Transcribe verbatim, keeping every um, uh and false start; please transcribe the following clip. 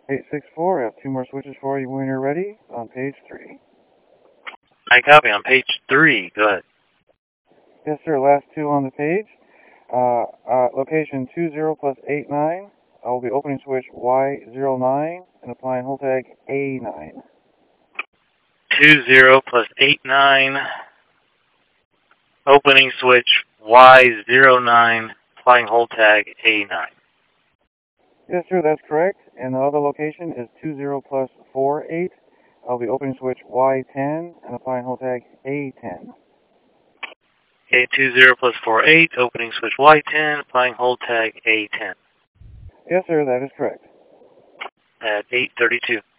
eight six four, I have two more switches for you when you're ready on page three. I copy on page three. Go ahead. Yes, sir. Last two on the page. Uh, uh, location two zero plus eight nine. I will be opening switch Y zero nine and applying hold tag A nine. two zero plus eight nine. Opening switch Y zero nine. Applying hold tag A nine. Yes, sir. That's correct. And the other location is two zero plus four eight. I'll be opening switch Y ten and applying hold tag A ten. Okay, two zero plus four eight. Opening switch Y ten. Applying hold tag A ten. Yes, sir. That is correct. At eight thirty-two.